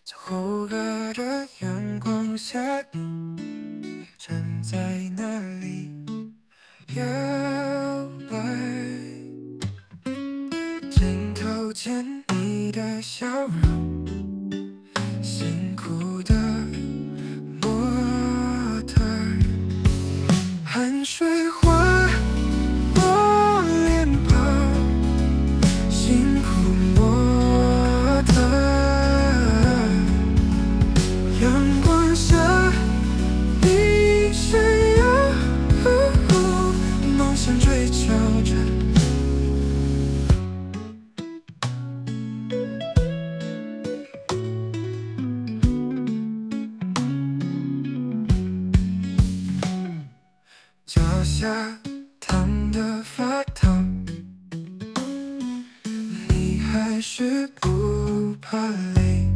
在厚热的阳光下，你站在那里摇摆，镜头前你的笑容，辛苦的模特儿，汗水划过脸庞，辛苦模特儿，阳光下你闪耀，梦想追求着。脚下烫的发烫，你还是不怕累，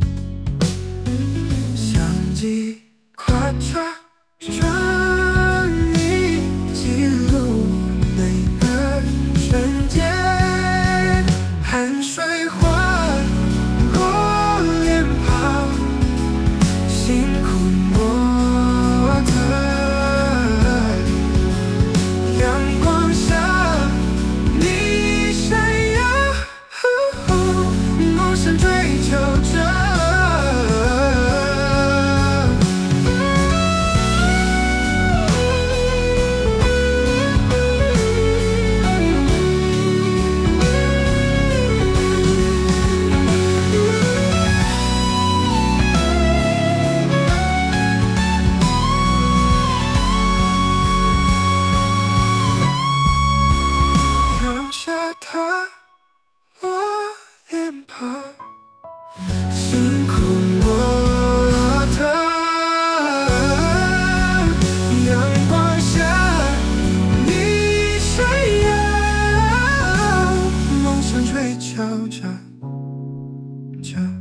相机夸抓着你记录每个瞬间，汗水划过脸庞，辛苦模特儿，阳光下你闪耀，梦想追求着。让下它我脸庞，辛苦模特儿，阳光下你闪耀，梦想追求着。